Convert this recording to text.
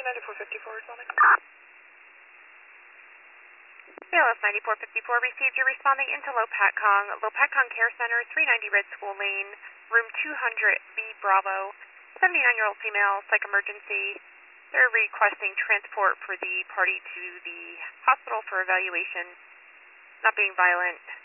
9454 responding. ALS 9454 received. You're responding into Lopatcong Care Center, 390 Red School Lane, room 200B Bravo. 79-year-old female, psych emergency. They're requesting transport for the party to the hospital for evaluation. Not being violent.